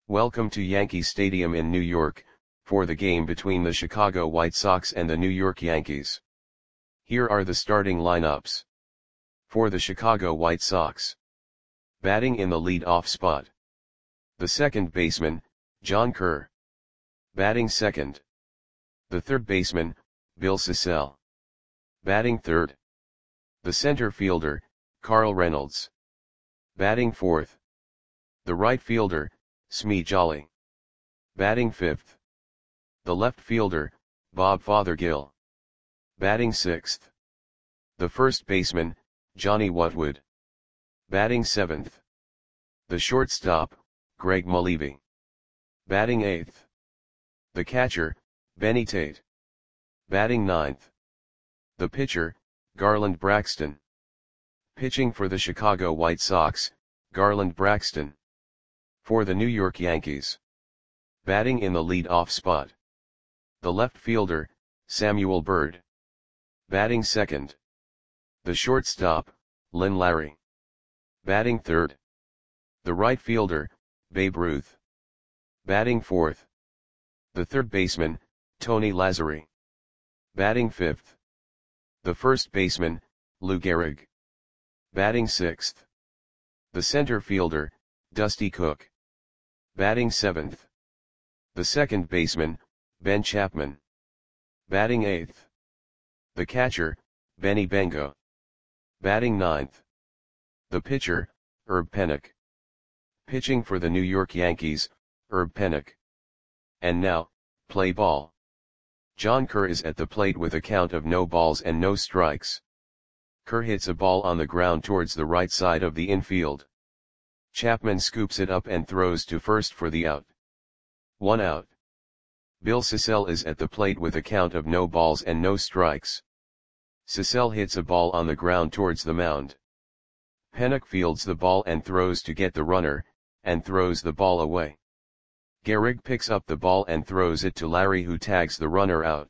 Welcome to Yankee Stadium in New York, for the game between the Chicago White Sox and the New York Yankees. Here are the starting lineups. For the Chicago White Sox. Batting in the lead-off spot. The second baseman, John Kerr. Batting second. The third baseman, Bill Sissell. Batting third. The center fielder, Carl Reynolds. Batting fourth. The right fielder, Smee Jolly. Batting fifth. The left fielder, Bob Fothergill. Batting sixth. The first baseman, Johnny Whatwood. Batting seventh. The shortstop, Greg Mulleavy. Batting eighth. The catcher, Benny Tate. Batting ninth. The pitcher, Garland Braxton. Pitching for the Chicago White Sox, Garland Braxton. For the New York Yankees. Batting in the lead-off spot. The left fielder, Samuel Byrd. Batting second. The shortstop, Lynn Larry. Batting third. The right fielder, Babe Ruth. Batting fourth. The third baseman, Tony Lazzeri. Batting fifth. The first baseman, Lou Gehrig. Batting sixth. The center fielder, Dusty Cook. Batting seventh. The second baseman, Ben Chapman. Batting eighth. The catcher, Benny Bangor. Batting ninth. The pitcher, Herb Pennock. Pitching for the New York Yankees, Herb Pennock. And now, play ball. John Kerr is at the plate with a count of no balls and no strikes. Kerr hits a ball on the ground towards the right side of the infield. Chapman scoops it up and throws to first for the out. 1 out. Bill Sissell is at the plate with a count of no balls and no strikes. Sissell hits a ball on the ground towards the mound. Pennock fields the ball and throws to get the runner, and throws the ball away. Gehrig picks up the ball and throws it to Larry, who tags the runner out.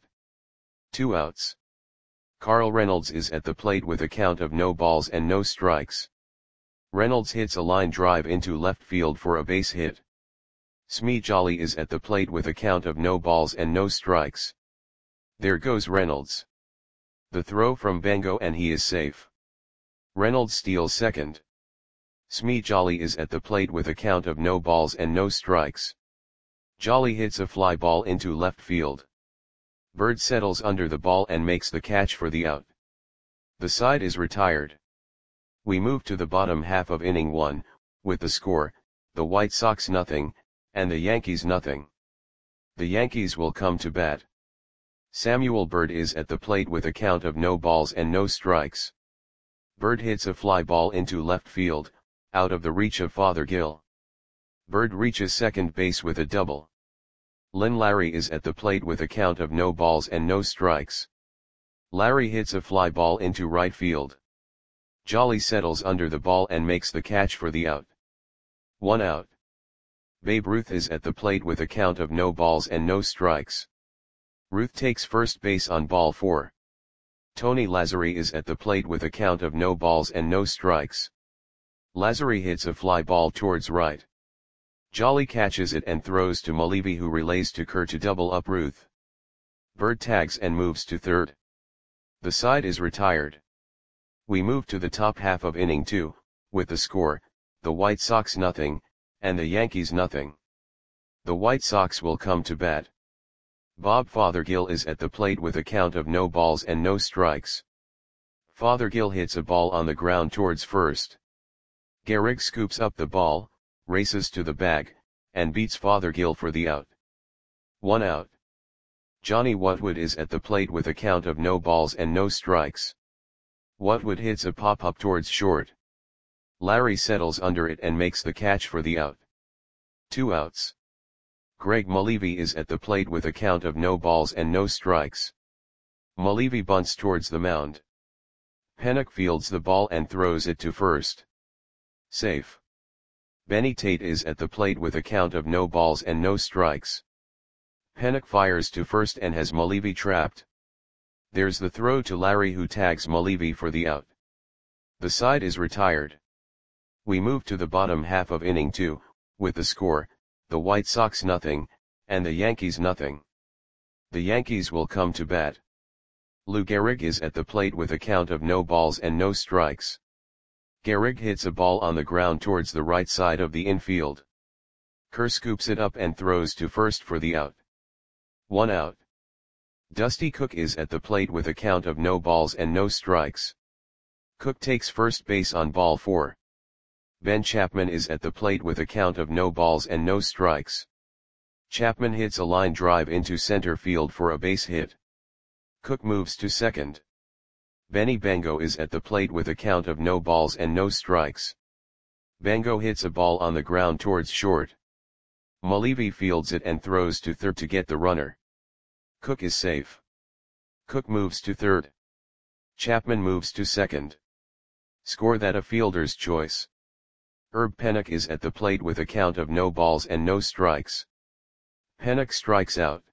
2 outs. Carl Reynolds is at the plate with a count of no balls and no strikes. Reynolds hits a line drive into left field for a base hit. Smee Jolly is at the plate with a count of no balls and no strikes. There goes Reynolds. The throw from Bangor and he is safe. Reynolds steals second. Smee Jolly is at the plate with a count of no balls and no strikes. Jolly hits a fly ball into left field. Byrd settles under the ball and makes the catch for the out. The side is retired. We move to the bottom half of inning 1, with the score, the White Sox 0, and the Yankees 0. The Yankees will come to bat. Samuel Byrd is at the plate with a count of no balls and no strikes. Byrd hits a fly ball into left field, out of the reach of Fothergill. Byrd reaches second base with a double. Lynn Larry is at the plate with a count of no balls and no strikes. Larry hits a fly ball into right field. Jolly settles under the ball and makes the catch for the out. 1 out. Babe Ruth is at the plate with a count of no balls and no strikes. Ruth takes first base on ball 4. Tony Lazzeri is at the plate with a count of no balls and no strikes. Lazzeri hits a fly ball towards right. Jolly catches it and throws to Mulleavy, who relays to Kerr to double up Ruth. Byrd tags and moves to third. The side is retired. We move to the top half of inning 2, with the score, the White Sox 0, and the Yankees 0. The White Sox will come to bat. Bob Fothergill is at the plate with a count of no balls and no strikes. Fothergill hits a ball on the ground towards first. Gehrig scoops up the ball, races to the bag, and beats Fothergill for the out. 1 out. Johnny Whatwood is at the plate with a count of no balls and no strikes. Whatwood hits a pop-up towards short. Larry settles under it and makes the catch for the out. 2 outs. Greg Mulleavy is at the plate with a count of no balls and no strikes. Mulleavy bunts towards the mound. Pennock fields the ball and throws it to first. Safe. Benny Tate is at the plate with a count of no balls and no strikes. Pennock fires to first and has Mulleavy trapped. There's the throw to Larry, who tags Mulleavy for the out. The side is retired. We move to the bottom half of inning 2, with the score, the White Sox nothing, and the Yankees nothing. The Yankees will come to bat. Lou Gehrig is at the plate with a count of no balls and no strikes. Gehrig hits a ball on the ground towards the right side of the infield. Kerr scoops it up and throws to first for the out. 1 out. Dusty Cook is at the plate with a count of no balls and no strikes. Cook takes first base on ball 4. Ben Chapman is at the plate with a count of no balls and no strikes. Chapman hits a line drive into center field for a base hit. Cook moves to second. Benny Bango is at the plate with a count of no balls and no strikes. Bango hits a ball on the ground towards short. Malivi fields it and throws to third to get the runner. Cook is safe. Cook moves to third. Chapman moves to second. Score that a fielder's choice. Herb Pennock is at the plate with a count of no balls and no strikes. Pennock strikes out.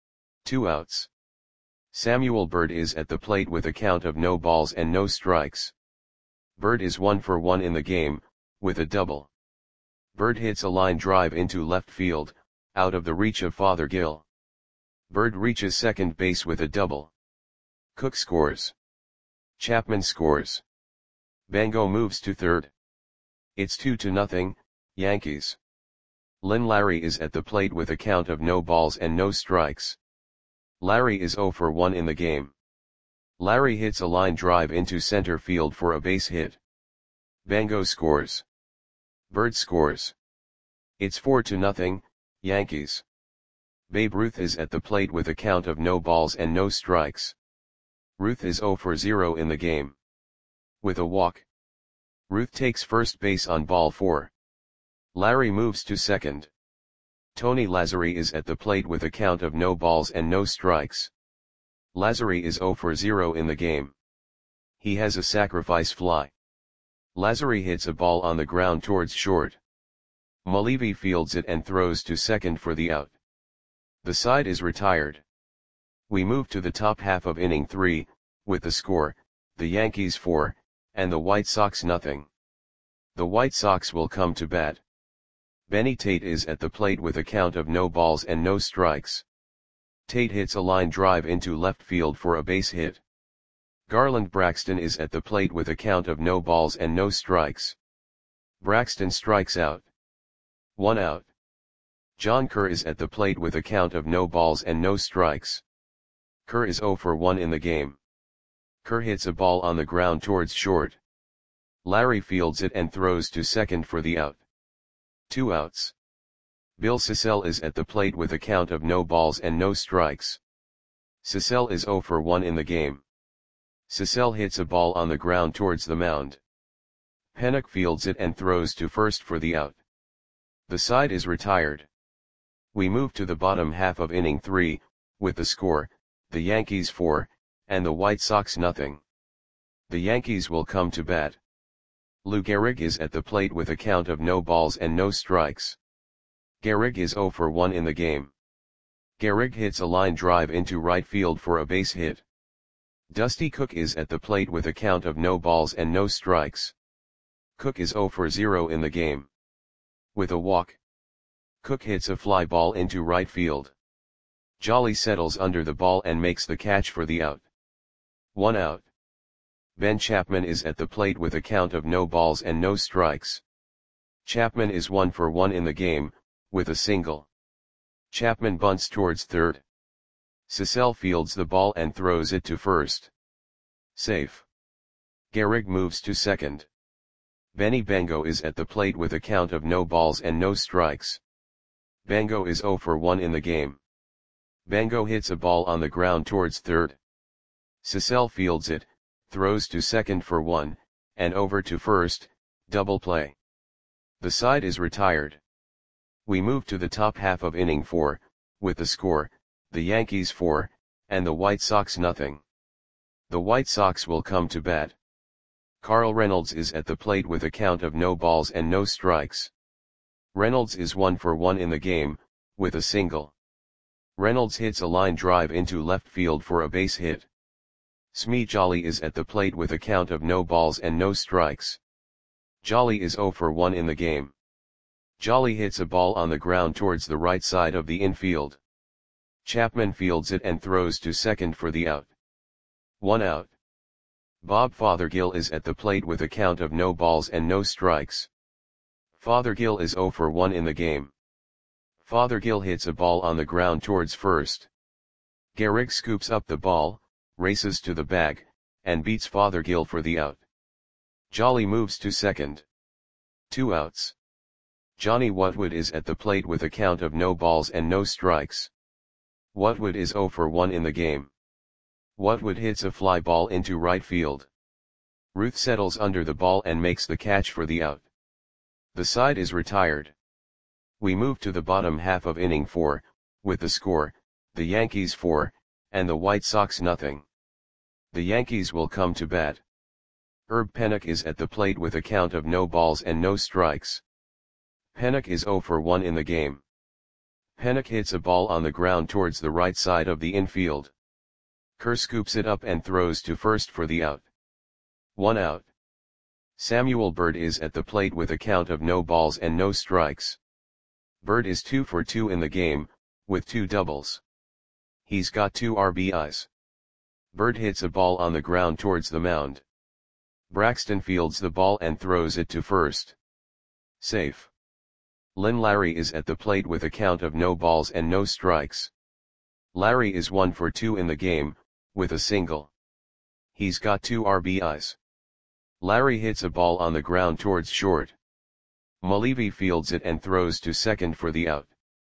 2 outs. Samuel Bird is at the plate with a count of no balls and no strikes. Bird is 1 for 1 in the game, with a double. Bird hits a line drive into left field, out of the reach of Fothergill. Bird reaches second base with a double. Cook scores. Chapman scores. Bango moves to third. It's 2-0, Yankees. Lynn Larry is at the plate with a count of no balls and no strikes. Larry is 0 for 1 in the game. Larry hits a line drive into center field for a base hit. Bango scores. Bird scores. It's 4-0, Yankees. Babe Ruth is at the plate with a count of no balls and no strikes. Ruth is 0 for 0 in the game. With a walk. Ruth takes first base on ball 4. Larry moves to second. Tony Lazzari is at the plate with a count of no balls and no strikes. Lazzari is 0 for 0 in the game. He has a sacrifice fly. Lazzari hits a ball on the ground towards short. Malivi fields it and throws to second for the out. The side is retired. We move to the top half of inning 3, with the score, the Yankees 4, and the White Sox nothing. The White Sox will come to bat. Benny Tate is at the plate with a count of no balls and no strikes. Tate hits a line drive into left field for a base hit. Garland Braxton is at the plate with a count of no balls and no strikes. Braxton strikes out. 1 out. John Kerr is at the plate with a count of no balls and no strikes. Kerr is 0 for 1 in the game. Kerr hits a ball on the ground towards short. Larry fields it and throws to second for the out. 2 outs. Bill Sissell is at the plate with a count of no balls and no strikes. Sissell is 0 for 1 in the game. Sissell hits a ball on the ground towards the mound. Pennock fields it and throws to first for the out. The side is retired. We move to the bottom half of inning 3, with the score, the Yankees 4, and the White Sox nothing. The Yankees will come to bat. Lou Gehrig is at the plate with a count of no balls and no strikes. Gehrig is 0 for 1 in the game. Gehrig hits a line drive into right field for a base hit. Dusty Cook is at the plate with a count of no balls and no strikes. Cook is 0 for 0 in the game. With a walk. Cook hits a fly ball into right field. Jolly settles under the ball and makes the catch for the out. 1 out. Ben Chapman is at the plate with a count of no balls and no strikes. Chapman is 1 for 1 in the game, with a single. Chapman bunts towards third. Sissell fields the ball and throws it to first. Safe. Gehrig moves to second. Benny Bango is at the plate with a count of no balls and no strikes. Bango is 0 for 1 in the game. Bango hits a ball on the ground towards third. Sissell fields it, throws to second for 1, and over to first, double play. The side is retired. We move to the top half of inning 4, with the score, the Yankees 4, and the White Sox nothing. The White Sox will come to bat. Carl Reynolds is at the plate with a count of no balls and no strikes. Reynolds is 1 for 1 in the game, with a single. Reynolds hits a line drive into left field for a base hit. Smee Jolly is at the plate with a count of no balls and no strikes. Jolly is 0 for 1 in the game. Jolly hits a ball on the ground towards the right side of the infield. Chapman fields it and throws to second for the out. 1 out. Bob Fothergill is at the plate with a count of no balls and no strikes. Fothergill is 0 for 1 in the game. Fothergill hits a ball on the ground towards first. Gehrig scoops up the ball, races to the bag, and beats Fothergill for the out. Jolly moves to second. 2 outs. Johnny Whatwood is at the plate with a count of no balls and no strikes. Whatwood is 0 for 1 in the game. Whatwood hits a fly ball into right field. Ruth settles under the ball and makes the catch for the out. The side is retired. We move to the bottom half of inning 4, with the score, the Yankees 4, and the White Sox nothing. The Yankees will come to bat. Herb Pennock is at the plate with a count of no balls and no strikes. Pennock is 0 for 1 in the game. Pennock hits a ball on the ground towards the right side of the infield. Kerr scoops it up and throws to first for the out. 1 out. Samuel Bird is at the plate with a count of no balls and no strikes. Bird is 2 for 2 in the game, with 2 doubles. He's got 2 RBIs. Bird hits a ball on the ground towards the mound. Braxton fields the ball and throws it to first. Safe. Lynn Larry is at the plate with a count of no balls and no strikes. Larry is 1 for 2 in the game, with a single. He's got 2 RBIs. Larry hits a ball on the ground towards short. Mulleavy fields it and throws to second for the out.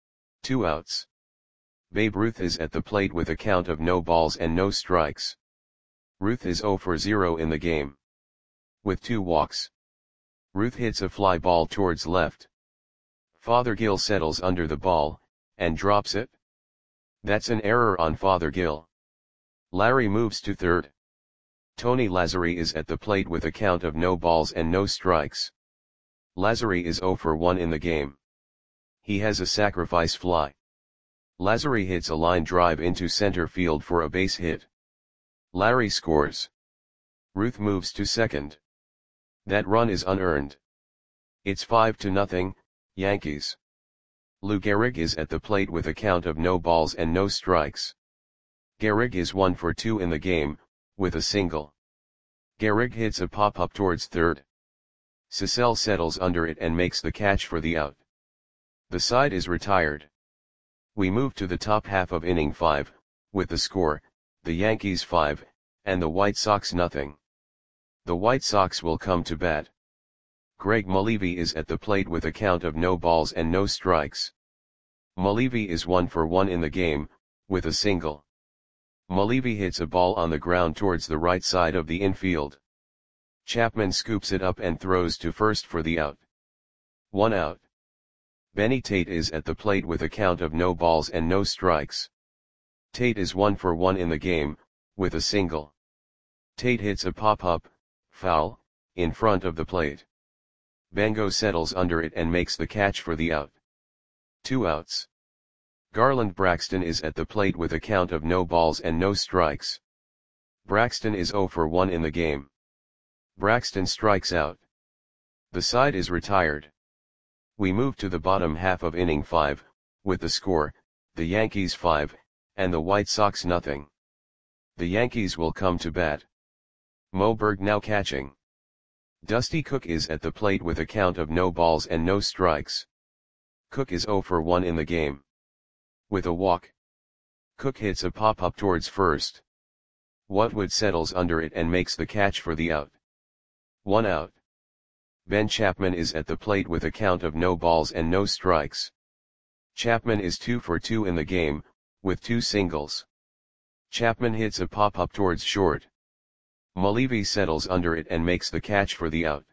2 outs. Babe Ruth is at the plate with a count of no balls and no strikes. Ruth is 0 for 0 in the game. With 2 walks. Ruth hits a fly ball towards left. Fothergill settles under the ball, and drops it. That's an error on Fothergill. Larry moves to third. Tony Lazzari is at the plate with a count of no balls and no strikes. Lazzari is 0 for 1 in the game. He has a sacrifice fly. Lazzari hits a line drive into center field for a base hit. Larry scores. Ruth moves to second. That run is unearned. It's 5-0, Yankees. Lou Gehrig is at the plate with a count of no balls and no strikes. Gehrig is 1 for 2 in the game, with a single. Gehrig hits a pop-up towards third. Cecil settles under it and makes the catch for the out. The side is retired. We move to the top half of inning 5, with the score, the Yankees 5, and the White Sox nothing. The White Sox will come to bat. Greg Mulleavy is at the plate with a count of no balls and no strikes. Mulleavy is 1 for 1 in the game, with a single. Mulleavy hits a ball on the ground towards the right side of the infield. Chapman scoops it up and throws to first for the out. 1 out. Benny Tate is at the plate with a count of no balls and no strikes. Tate is 1 for 1 in the game, with a single. Tate hits a pop-up, foul, in front of the plate. Bango settles under it and makes the catch for the out. 2 outs. Garland Braxton is at the plate with a count of no balls and no strikes. Braxton is 0 for 1 in the game. Braxton strikes out. The side is retired. We move to the bottom half of inning 5, with the score, the Yankees 5, and the White Sox nothing. The Yankees will come to bat. Moberg now catching. Dusty Cook is at the plate with a count of no balls and no strikes. Cook is 0 for 1 in the game. With a walk. Cook hits a pop-up towards first. Whatwood settles under it and makes the catch for the out. 1 out. Ben Chapman is at the plate with a count of no balls and no strikes. Chapman is 2 for 2 in the game, with 2 singles. Chapman hits a pop-up towards short. Mulleavy settles under it and makes the catch for the out.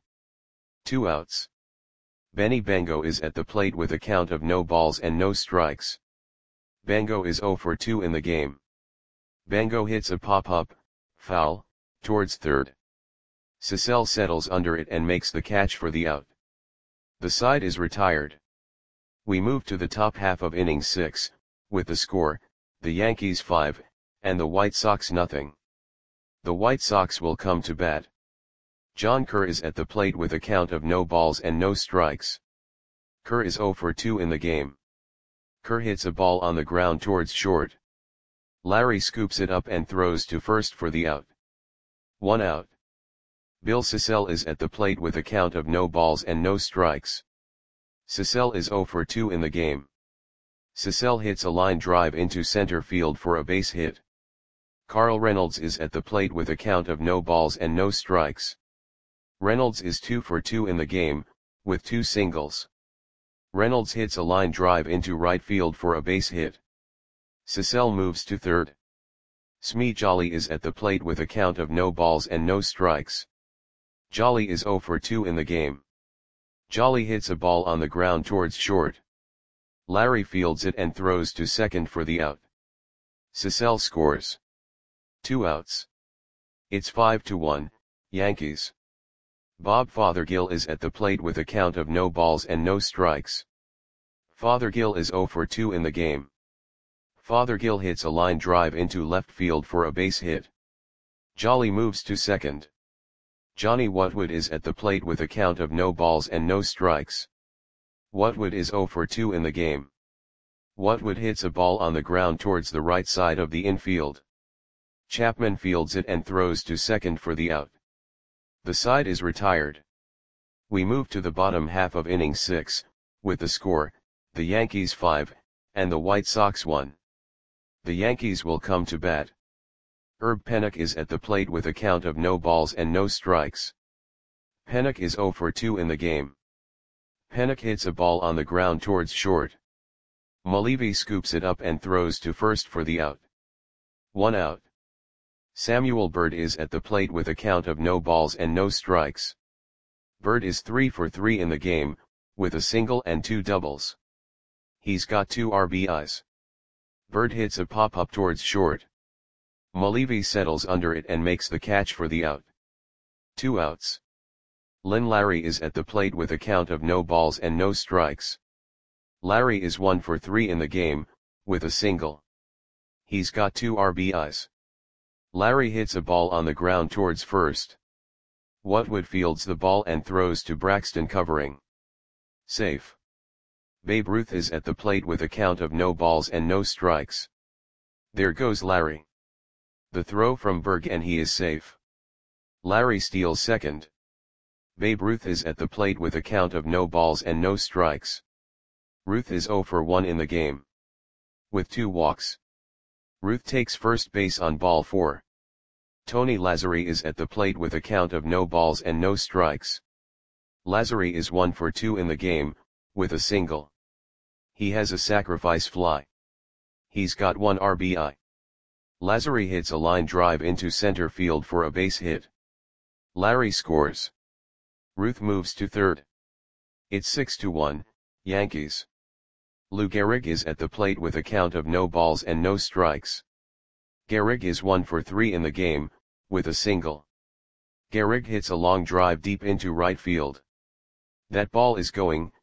2 outs. Benny Bango is at the plate with a count of no balls and no strikes. Bango is 0 for 2 in the game. Bango hits a pop-up, foul, towards third. Cecil settles under it and makes the catch for the out. The side is retired. We move to the top half of inning 6, with the score, the Yankees 5, and the White Sox nothing. The White Sox will come to bat. John Kerr is at the plate with a count of no balls and no strikes. Kerr is 0 for 2 in the game. Kerr hits a ball on the ground towards short. Larry scoops it up and throws to first for the out. 1 out. Bill Sissell is at the plate with a count of no balls and no strikes. Sissell is 0 for 2 in the game. Sissell hits a line drive into center field for a base hit. Carl Reynolds is at the plate with a count of no balls and no strikes. Reynolds is 2 for 2 in the game, with 2 singles. Reynolds hits a line drive into right field for a base hit. Sissell moves to third. Smee Jolly is at the plate with a count of no balls and no strikes. Jolly is 0 for 2 in the game. Jolly hits a ball on the ground towards short. Larry fields it and throws to second for the out. Sissell scores. 2 outs. It's 5-1, Yankees. Bob Fothergill is at the plate with a count of no balls and no strikes. Fothergill is 0 for 2 in the game. Fothergill hits a line drive into left field for a base hit. Jolly moves to second. Johnny Whatwood is at the plate with a count of no balls and no strikes. Whatwood is 0 for 2 in the game. Whatwood hits a ball on the ground towards the right side of the infield. Chapman fields it and throws to second for the out. The side is retired. We move to the bottom half of inning 6, with the score, the Yankees 5, and the White Sox 1. The Yankees will come to bat. Herb Pennock is at the plate with a count of no balls and no strikes. Pennock is 0 for 2 in the game. Pennock hits a ball on the ground towards short. Malevy scoops it up and throws to first for the out. 1 out. Samuel Bird is at the plate with a count of no balls and no strikes. Bird is 3 for 3 in the game, with a single and 2 doubles. He's got 2 RBIs. Bird hits a pop-up towards short. Malevy settles under it and makes the catch for the out. 2 outs. Lynn Larry is at the plate with a count of no balls and no strikes. Larry is 1 for 3 in the game, with a single. He's got 2 RBIs. Larry hits a ball on the ground towards first. Whatwood fields the ball and throws to Braxton covering. Safe. Babe Ruth is at the plate with a count of no balls and no strikes. There goes Larry. The throw from Berg and he is safe. Larry steals second. Babe Ruth is at the plate with a count of no balls and no strikes. Ruth is 0 for 1 in the game. With 2 walks. Ruth takes first base on ball 4. Tony Lazzari is at the plate with a count of no balls and no strikes. Lazzari is 1 for 2 in the game, with a single. He has a sacrifice fly. He's got 1 RBI. Lazzari hits a line drive into center field for a base hit. Larry scores. Ruth moves to third. It's 6-1, Yankees. Lou Gehrig is at the plate with a count of no balls and no strikes. Gehrig is 1 for 3 in the game, with a single. Gehrig hits a long drive deep into right field. That ball is gone.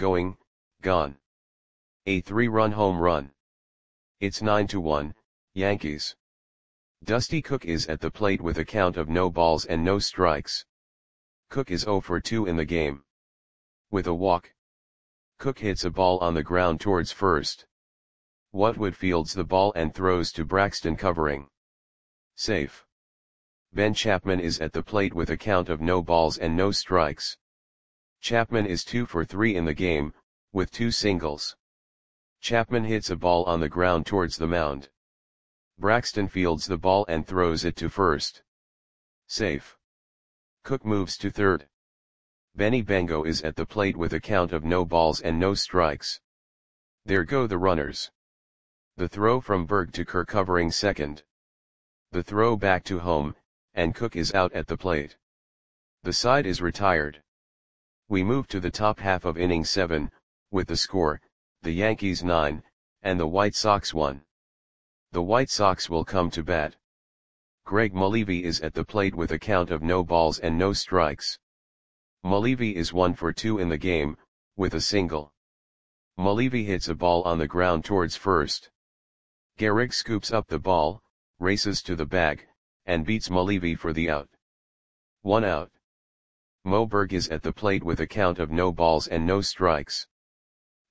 A 3-run home run. It's 9-1, Yankees. Dusty Cook is at the plate with a count of no balls and no strikes. Cook is 0 for 2 in the game. With a walk. Cook hits a ball on the ground towards first. Whatwood fields the ball and throws to Braxton covering. Safe. Ben Chapman is at the plate with a count of no balls and no strikes. Chapman is 2 for 3 in the game, with 2 singles. Chapman hits a ball on the ground towards the mound. Braxton fields the ball and throws it to first. Safe. Cook moves to third. Benny Bengo is at the plate with a count of no balls and no strikes. There go the runners. The throw from Berg to Kerr covering second. The throw back to home, and Cook is out at the plate. The side is retired. We move to the top half of inning 7, with the score, the Yankees 9, and the White Sox 1. The White Sox will come to bat. Greg Malevy is at the plate with a count of no balls and no strikes. Malevy is 1 for 2 in the game, with a single. Malevy hits a ball on the ground towards first. Gehrig scoops up the ball, races to the bag, and beats Malevy for the out. 1 out. Mo Berg is at the plate with a count of no balls and no strikes.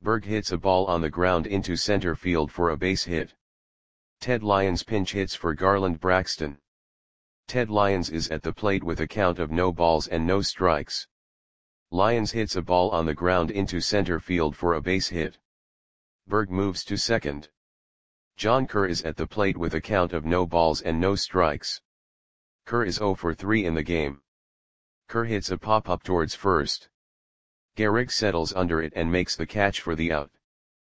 Berg hits a ball on the ground into center field for a base hit. Ted Lyons pinch hits for Garland Braxton. Ted Lyons is at the plate with a count of no balls and no strikes. Lyons hits a ball on the ground into center field for a base hit. Berg moves to second. John Kerr is at the plate with a count of no balls and no strikes. Kerr is 0 for 3 in the game. Kerr hits a pop-up towards first. Gehrig settles under it and makes the catch for the out.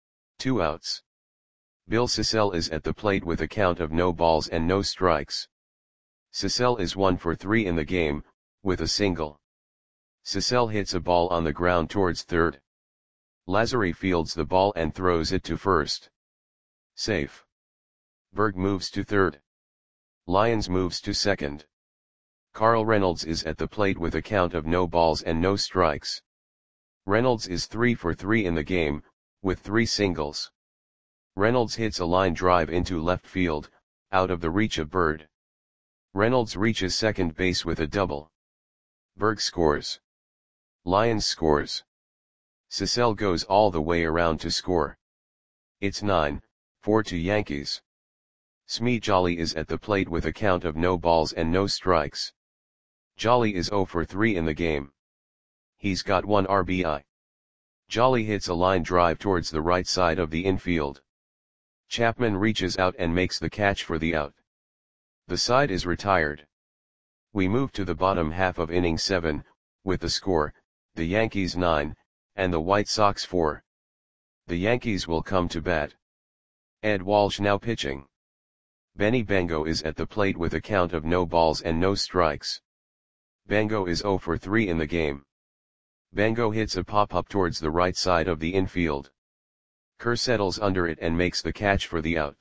2 outs. Bill Sissell is at the plate with a count of no balls and no strikes. Sissell is 1 for 3 in the game, with a single. Sissell hits a ball on the ground towards third. Lazary fields the ball and throws it to first. Safe. Berg moves to third. Lyons moves to second. Carl Reynolds is at the plate with a count of no balls and no strikes. Reynolds is 3 for 3 in the game, with 3 singles. Reynolds hits a line drive into left field, out of the reach of Bird. Reynolds reaches second base with a double. Berg scores. Lyons scores. Sissell goes all the way around to score. It's 9-4 to Yankees. Smee Jolly is at the plate with a count of no balls and no strikes. Jolly is 0 for 3 in the game. He's got 1 RBI. Jolly hits a line drive towards the right side of the infield. Chapman reaches out and makes the catch for the out. The side is retired. We move to the bottom half of inning 7, with the score, the Yankees 9, and the White Sox 4. The Yankees will come to bat. Ed Walsh now pitching. Benny Bango is at the plate with a count of no balls and no strikes. Bango is 0 for 3 in the game. Bango hits a pop-up towards the right side of the infield. Kerr settles under it and makes the catch for the out.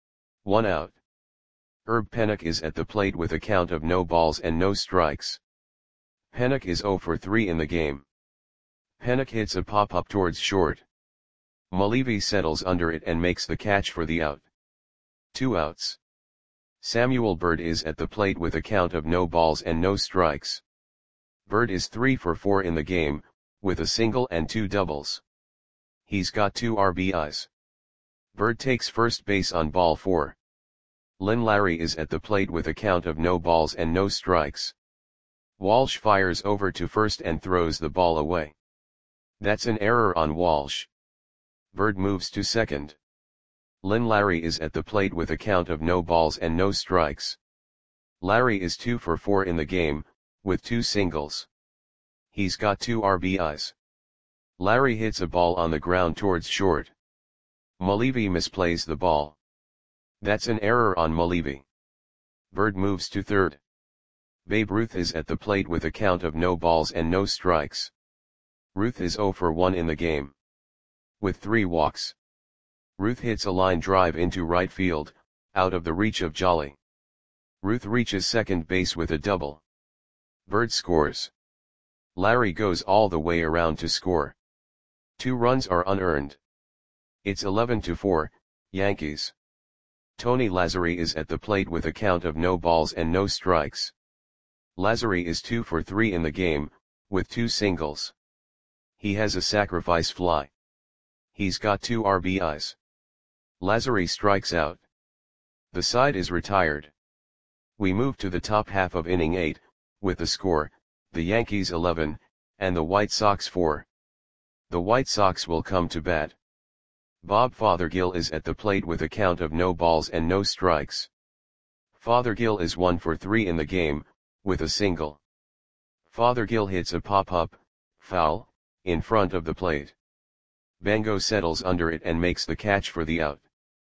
1 out. Herb Pennock is at the plate with a count of no balls and no strikes. Pennock is 0 for 3 in the game. Pennock hits a pop-up towards short. Malevy settles under it and makes the catch for the out. 2 outs. Samuel Bird is at the plate with a count of no balls and no strikes. Bird is 3 for 4 in the game, with a single and 2 doubles. He's got 2 RBIs. Bird takes first base on ball 4. Lynn Larry is at the plate with a count of no balls and no strikes. Walsh fires over to first and throws the ball away. That's an error on Walsh. Bird moves to second. Lynn Larry is at the plate with a count of no balls and no strikes. Larry is 2 for 4 in the game, with 2 singles. He's got 2 RBIs. Larry hits a ball on the ground towards short. Malevy misplays the ball. That's an error on Malevy. Bird moves to third. Babe Ruth is at the plate with a count of no balls and no strikes. Ruth is 0 for 1 in the game, with 3 walks. Ruth hits a line drive into right field, out of the reach of Jolly. Ruth reaches second base with a double. Bird scores. Larry goes all the way around to score. 2 runs are unearned. It's 11-4, Yankees. Tony Lazzari is at the plate with a count of no balls and no strikes. Lazzari is 2 for 3 in the game, with 2 singles. He has a sacrifice fly. He's got 2 RBIs. Lazzari strikes out. The side is retired. We move to the top half of inning 8, with the score, the Yankees 11, and the White Sox 4. The White Sox will come to bat. Bob Fothergill is at the plate with a count of no balls and no strikes. Fothergill is 1 for 3 in the game, with a single. Fothergill hits a pop-up, foul, in front of the plate. Bango settles under it and makes the catch for the out.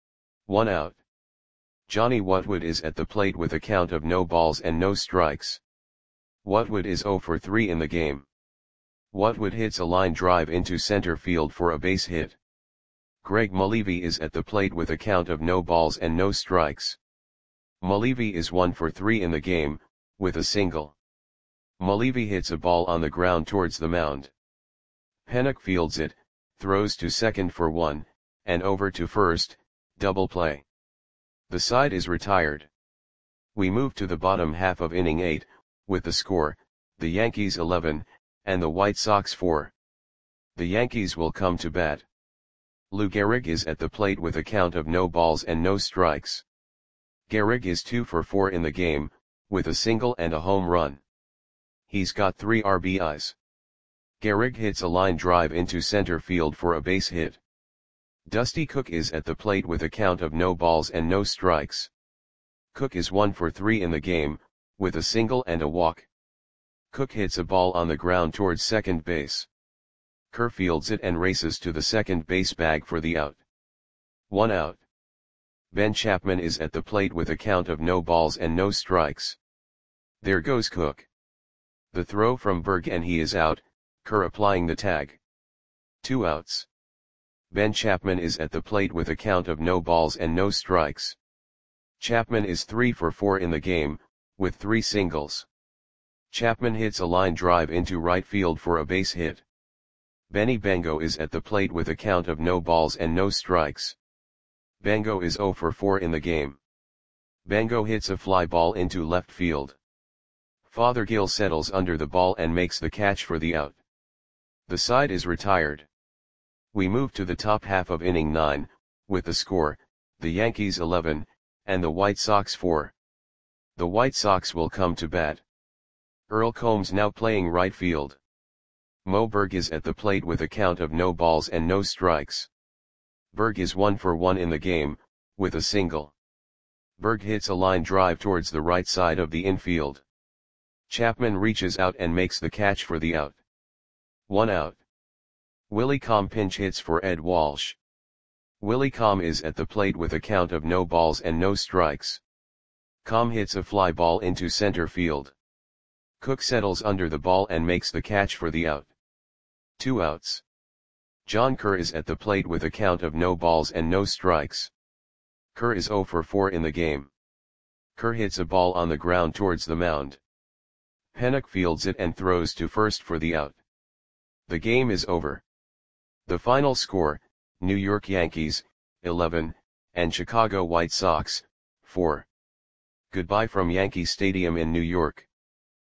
1 out. Johnny Whatwood is at the plate with a count of no balls and no strikes. Whatwood is 0 for 3 in the game. Whatwood hits a line drive into center field for a base hit. Greg Malevy is at the plate with a count of no balls and no strikes. Malevy is 1 for 3 in the game, with a single. Malevy hits a ball on the ground towards the mound. Pennock fields it, throws to second for 1, and over to first, double play. The side is retired. We move to the bottom half of inning 8, with the score, the Yankees 11, and the White Sox 4. The Yankees will come to bat. Lou Gehrig is at the plate with a count of no balls and no strikes. Gehrig is 2 for 4 in the game, with a single and a home run. He's got 3 RBIs. Gehrig hits a line drive into center field for a base hit. Dusty Cook is at the plate with a count of no balls and no strikes. Cook is 1 for 3 in the game, with a single and a walk. Cook hits a ball on the ground towards second base. Kerr fields it and races to the second base bag for the out. 1 out. Ben Chapman is at the plate with a count of no balls and no strikes. There goes Cook. The throw from Berg and he is out, Kerr applying the tag. 2 outs. Ben Chapman is at the plate with a count of no balls and no strikes. Chapman is 3 for 4 in the game, with 3 singles. Chapman hits a line drive into right field for a base hit. Benny Bango is at the plate with a count of no balls and no strikes. Bango is 0 for 4 in the game. Bango hits a fly ball into left field. Fothergill settles under the ball and makes the catch for the out. The side is retired. We move to the top half of inning 9, with the score, the Yankees 11, and the White Sox 4. The White Sox will come to bat. Earl Combs now playing right field. Mo Berg is at the plate with a count of no balls and no strikes. Berg is 1 for 1 in the game, with a single. Berg hits a line drive towards the right side of the infield. Chapman reaches out and makes the catch for the out. 1 out. Willie Comm pinch hits for Ed Walsh. Willie Comm is at the plate with a count of no balls and no strikes. Comm hits a fly ball into center field. Cook settles under the ball and makes the catch for the out. 2 outs. John Kerr is at the plate with a count of no balls and no strikes. Kerr is 0 for 4 in the game. Kerr hits a ball on the ground towards the mound. Pennock fields it and throws to first for the out. The game is over. The final score, New York Yankees, 11, and Chicago White Sox, 4. Goodbye from Yankee Stadium in New York.